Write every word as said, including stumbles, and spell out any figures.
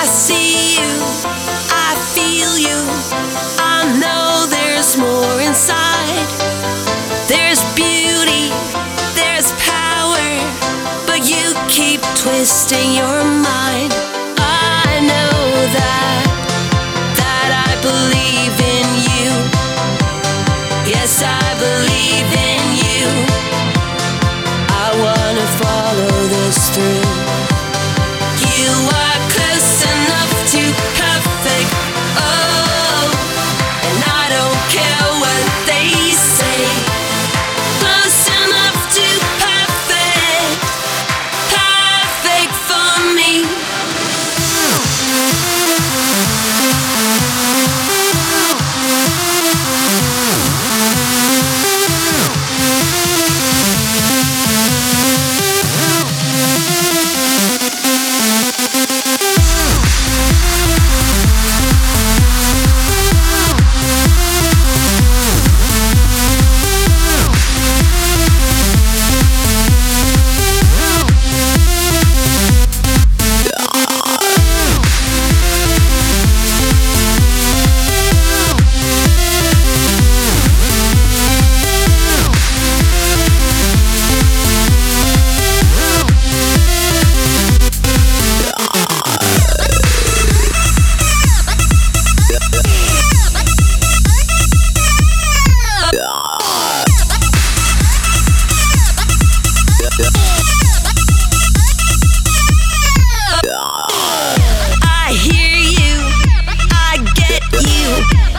I see you, I feel you. I know there's more inside. There's beauty, there's power, but you keep twisting your mind. I know that, that I believe in you. Yes, I believe in you. I wanna follow this through. You are close enough to perfect, oh, and I don't care what they say. Close enough to perfect, perfect for me. I hear you, I get you.